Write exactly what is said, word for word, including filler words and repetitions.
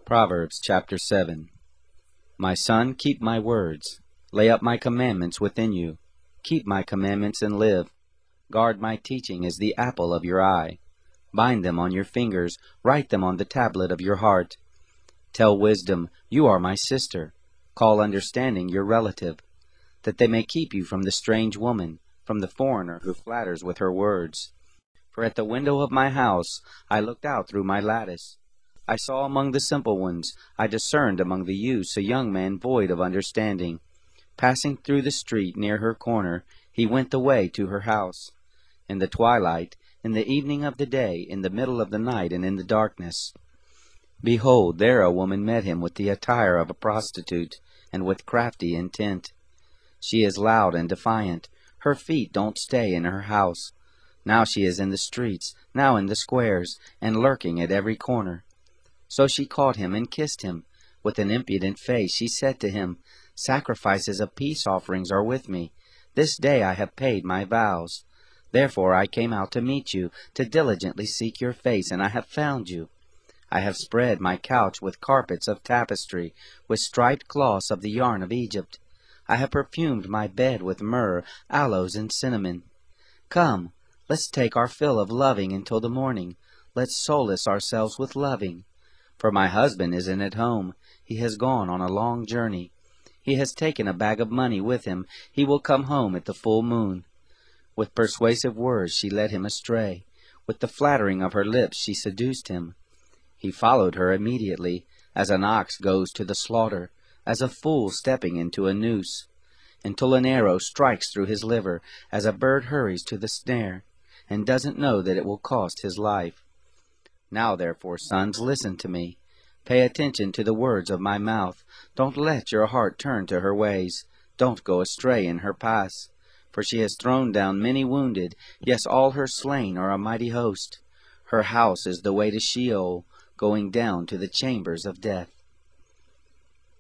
Proverbs chapter seven. My son, keep my words. Lay up my commandments within you. Keep my commandments and live. Guard my teaching as the apple of your eye. Bind them on your fingers, write them on the tablet of your heart. Tell wisdom, you are my sister. Call understanding your relative, that they may keep you from the strange woman, from the foreigner who flatters with her words. For at the window of my house I looked out through my lattice. I saw among the simple ones, I discerned among the youths a young man void of understanding. Passing through the street near her corner, he went the way to her house. In the twilight, in the evening of the day, in the middle of the night, and in the darkness. Behold, there a woman met him with the attire of a prostitute, and with crafty intent. She is loud and defiant. Her feet don't stay in her house. Now she is in the streets, now in the squares, and lurking at every corner. So she caught him and kissed him. With an impudent face she said to him, Sacrifices of peace offerings are with me. This day I have paid my vows. Therefore I came out to meet you, to diligently seek your face, and I have found you. I have spread my couch with carpets of tapestry, with striped cloths of the yarn of Egypt. I have perfumed my bed with myrrh, aloes, and cinnamon. Come, let's take our fill of loving until the morning. Let's solace ourselves with loving. For my husband isn't at home. He has gone on a long journey. He has taken a bag of money with him. He will come home at the full moon. With persuasive words she led him astray. With the flattering of her lips she seduced him. He followed her immediately, as an ox goes to the slaughter, as a fool stepping into a noose, until an arrow strikes through his liver, as a bird hurries to the snare, and doesn't know that it will cost his life. Now therefore, sons, listen to me. Pay attention to the words of my mouth. Don't let your heart turn to her ways. Don't go astray in her paths. For she has thrown down many wounded, yes, all her slain are a mighty host. Her house is the way to Sheol, going down to the chambers of death.